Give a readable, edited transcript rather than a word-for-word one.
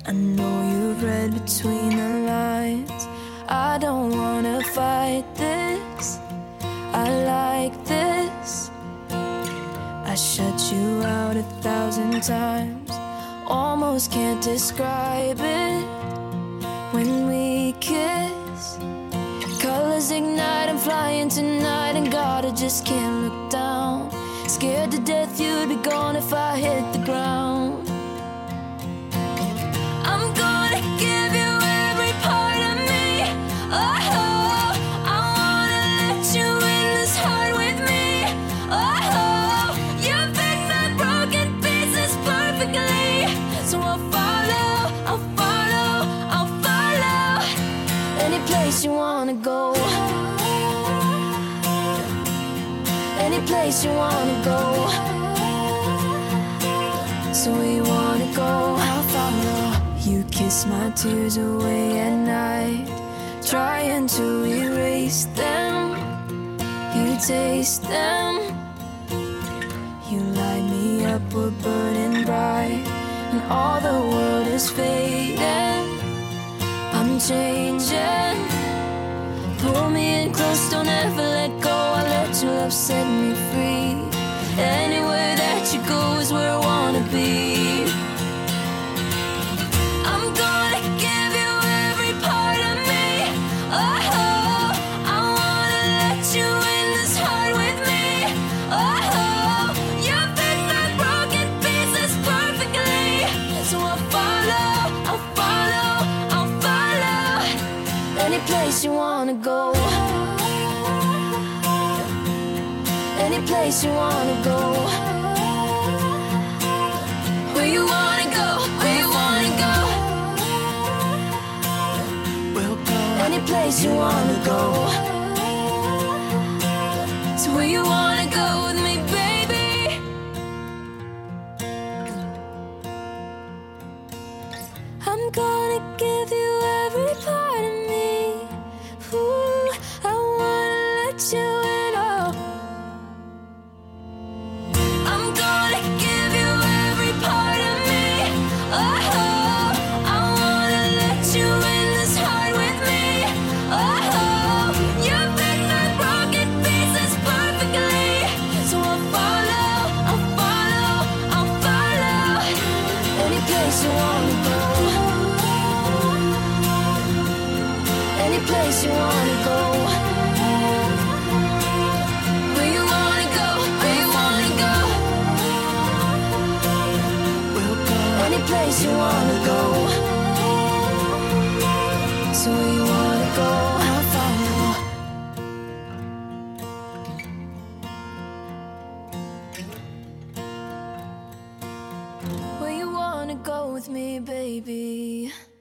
I know you've read between the lines. I don't wanna fight this, I like this. I shut you out 1,000 times, almost can't describe it. When we kiss, colors ignite, I'm flying tonight, and God, I just can't look down. Scared to death you'd be gone if I hit the ground. I'm gonna give you every part of me. Oh, I wanna let you in this heart with me. Oh, you fit my broken pieces perfectly. So I'll follow, I'll follow, I'll follow. Any place you wanna go, any place you wanna go. So where you wanna go, I'll follow. You kiss my tears away at night, trying to erase them. You taste them. You light me up, we're burning bright, and all the world is fading. I'm changing. Pull me in close, don't ever let go. I let your love set me free. Anywhere that you go is where I wanna be. I'm gonna give you every part of me. Oh, I wanna let you in this heart with me. Oh, you fit my broken pieces perfectly. So I'll follow, I'll follow, I'll follow. Any place you wanna go, any place you wanna go. Where you wanna go, where you wanna go. We'll go any place you wanna go. So where you wanna go with me, baby. I'm gonna give you every part of me. Ooh, I wanna let you in, oh. I'm gonna give you every part of me. Oh, I wanna let you in this heart with me. Oh, you fit my broken pieces perfectly. So I'll follow, I'll follow, I'll follow. Any place you wanna go, any place you wanna go. Where you wanna go, where you wanna go. We'll go any place you wanna go. So where you wanna go, I'll follow. Where you wanna go with me, baby.